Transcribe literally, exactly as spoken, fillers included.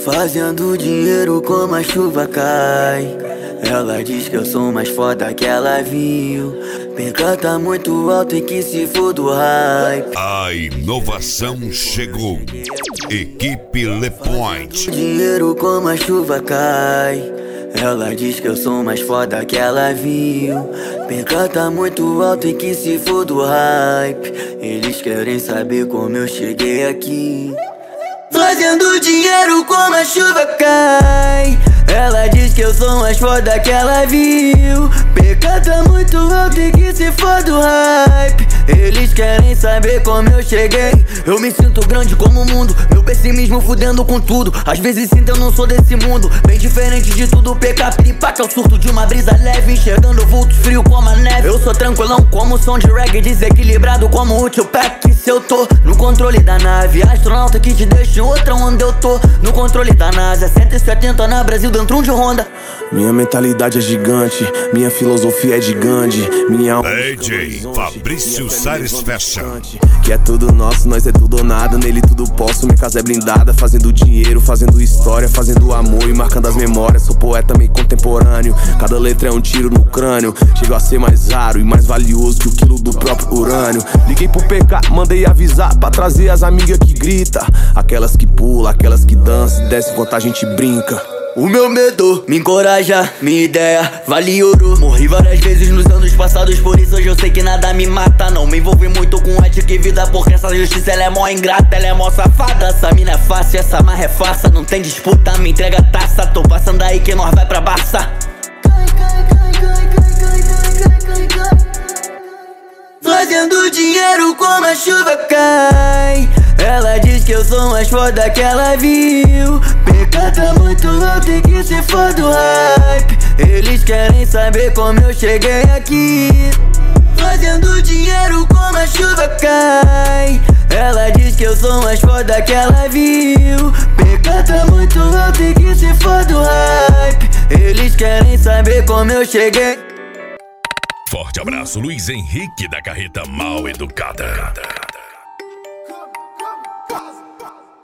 Fazendo dinheiro como a chuva cai. Ela diz que eu sou mais foda que ela viu. P K tá muito alto e que se for do hype. A inovação chegou. Equipe Le Point. Dinheiro como a chuva cai. Ela diz que eu sou mais foda que ela viu. P K tá muito alto e que se for do hype. Eles querem saber como eu cheguei aqui. Fazendo dinheiro como a chuva cai. Ela diz que eu sou mais foda que ela viu. P K tá muito alto e que se for do hype. Eles querem saber como eu cheguei. Eu me sinto grande como o mundo, meu pessimismo fudendo com tudo. Às vezes sinto eu não sou desse mundo. Bem diferente de tudo, P K pipa que é o surto de uma brisa leve. Enxergando vultos frio como a neve. Eu sou tranquilão como o som de reggae, desequilibrado como o Tupac. Se eu tô no controle da nave, astronauta que te deixa em outra onde eu tô. No controle da NASA, cento e setenta na Brasil dentro de Honda. Minha mentalidade é gigante, minha filosofia é de Gandhi. Minha alma D J Fabrício Salles Fashion. Que é tudo nosso, nós é tudo ou nada. Nele tudo posso, minha casa é blindada. Fazendo dinheiro, fazendo história, fazendo amor e marcando as memórias. Sou poeta meio contemporâneo, cada letra é um tiro no crânio. Chego a ser mais raro e mais valioso que o quilo do próprio urânio. Liguei pro P K, mandei avisar pra trazer as amigas que grita. Aquelas que pulam, aquelas que dançam e desce enquanto a gente brinca. O meu medo me encoraja, minha ideia vale ouro. Morri várias vezes nos anos passados, por isso hoje eu sei que nada me mata. Não me envolvi muito com ética e vida, porque essa justiça ela é mó ingrata, ela é mó safada. Essa mina é fácil, essa marra é farsa. Não tem disputa, me entrega a taça. Tô passando aí que nós vai pra Barça. Fazendo dinheiro como a chuva cai. Ela diz que eu sou mais foda que ela viu. P K tá muito alto e que se for do hype. Eles querem saber como eu cheguei aqui. Fazendo dinheiro como a chuva cai. Ela diz que eu sou mais foda que ela viu. P K tá muito alto e que se for do hype. Eles querem saber como eu cheguei. Forte abraço, Luiz Henrique da Carreta Mal Educada.